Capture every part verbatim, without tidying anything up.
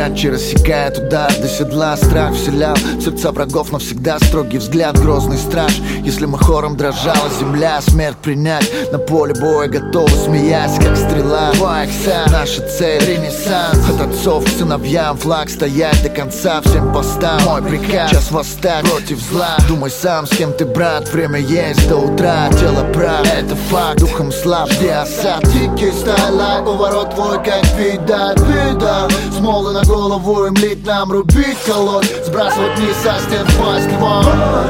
матчи рассекает удар до седла. Страх вселял в сердца врагов навсегда. Строгий взгляд, грозный страж. Если мы хором дрожала земля, смерть принять на поле боя готова, смеясь как стрела. Два икса, наша цель ренессанс. От отцов к сыновьям флаг стоять до конца. Всем постам мой приказ, час восстать против зла. Думай сам, с кем ты, брат, время есть до утра. Тело прав, это факт, духом слаб, где осад. Дикий стайлайк, поворот твой как видать, вида. Смолы на голову им лить, нам рубить, колоть, сбрасывать вниз со стен, впасть к вам.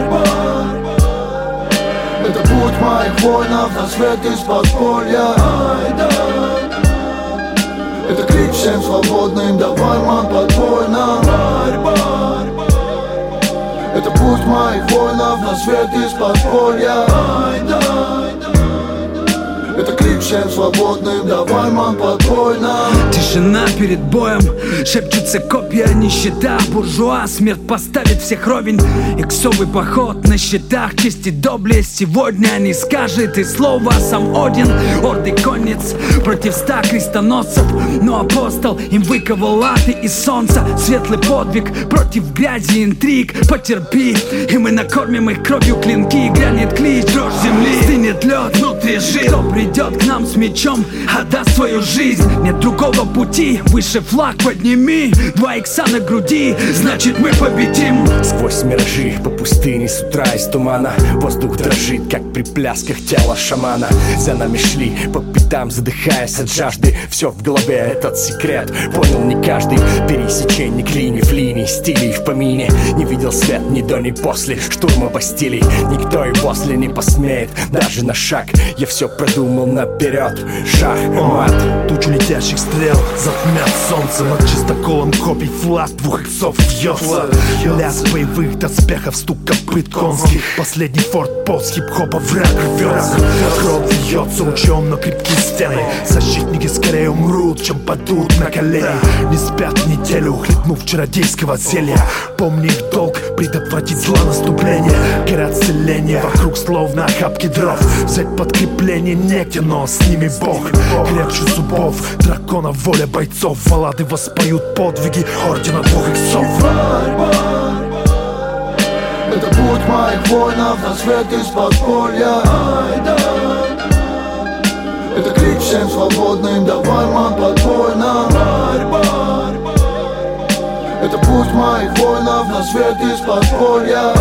Это путь моих воинов на свет из подполья. Это крик всем свободным, давай, ман, подвойно. Это путь моих воинов на свет из подполья. Это крик всем свободным, давай, ман, подвойно. Тишина перед боем, шепчутся копья, нищета, буржуа. Смерть поставит всех ровень, иксовый поход на счетах. Честь и доблесть сегодня не скажет и слова. Сам Один, орды конец против ста крестоносцев. Но апостол им выковал латы из солнца. Светлый подвиг против грязи, интриг. Потерпи, и мы накормим их кровью клинки. Грянет клич, дрожь земли, стынет лед внутри жил. Кто придет к нам с мечом, отдаст свою жизнь. Нет другого пути, выше флаг подними. Два икса на груди, значит мы победим. Сквозь миражи по пустыне с утра из тумана. Воздух дрожит, как при плясках тела шамана. За нами шли по пятам, задыхаясь от жажды. Все в голове, этот секрет понял не каждый. Пересечение клиньев, линий, стилей в помине. Не видел свет ни до, ни после штурма Бастилий. Никто и после не посмеет даже на шаг. Я все продумал наперед, шах, мат. Тучу летящих стрел затмят солнце. Над чистоколом копий флаг двух иксов вьется. Лязг боевых доспехов, стук копыт конских. Последний форт-пост хип-хопа враг рвется. Кровь льется лучом, но крепкие стены. Защитники скорее умрут, чем падут на колени. Не спят неделю, хлебнув чародейского зелья. Помни их долг, предотвратить зла наступление. Горят селения, вокруг словно охапки дров. Взять подкрепление негде, но с ними Бог. Крепче зубов, дракона воля бойцов. Баллады воспоют подвиги ордена двух иксов. Это путь моих воинов на свет из подполья. Это крик всем свободным, давай, ман, подвойно. Это путь моих воинов на свет из подполья.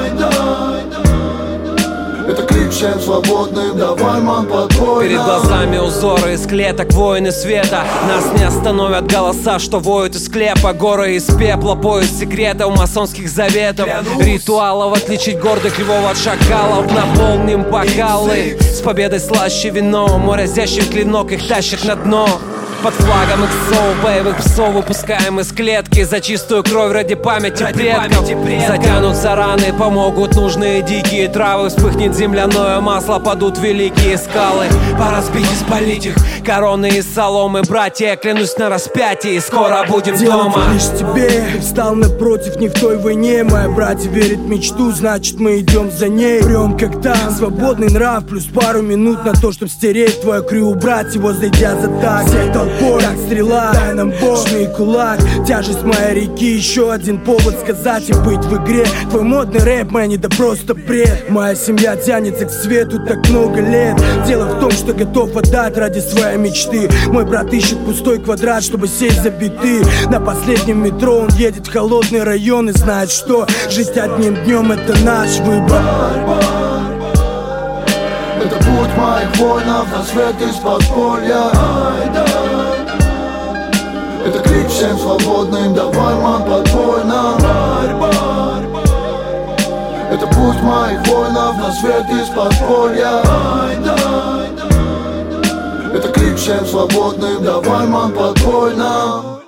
Это крик всем свободным, давай, ман, подвойно. Перед глазами узоры из клеток, воины света. Нас не остановят голоса, что воют из склепа. Горы из пепла, поиск секретов масонских заветов. Ритуалов отличить гордых львов от шакалов. Наполним бокалы с победой слаще вино. Мой разящий клинок их тащит на дно. Под флагом иксов, боевых псов выпускаем из клетки. За чистую кровь ради памяти ради предков. предков Затянутся раны, помогут нужные дикие травы. Вспыхнет земляное масло, падут великие скалы. Пора сбить и спалить их, короны из соломы. Братья, клянусь на распятии, скоро будем Дело дома. лишь тебе, ты встал напротив них в той войне. Моя братья верит в мечту, значит мы идем за ней. Прям как там, свободный нрав, плюс пару минут на то, чтоб стереть твою крю, убрать его, зайдя за так. Как стрела, дай нам Бог, жми кулак. Тяжесть моей реки, еще один повод сказать и быть в игре. Твой модный рэп, моя не да просто бред. Моя семья тянется к свету так много лет. Дело в том, что готов отдать ради своей мечты. Мой брат ищет пустой квадрат, чтобы сесть за биты. На последнем метро он едет в холодный район и знает, что жить одним днем — это наш выбор. Это путь моих воинов на свет из подполья. Это крик всем свободным, давай, ман, подвойно. Это путь моих воинов на свет из подполья. Это крик всем свободным, давай, ман, подвойно.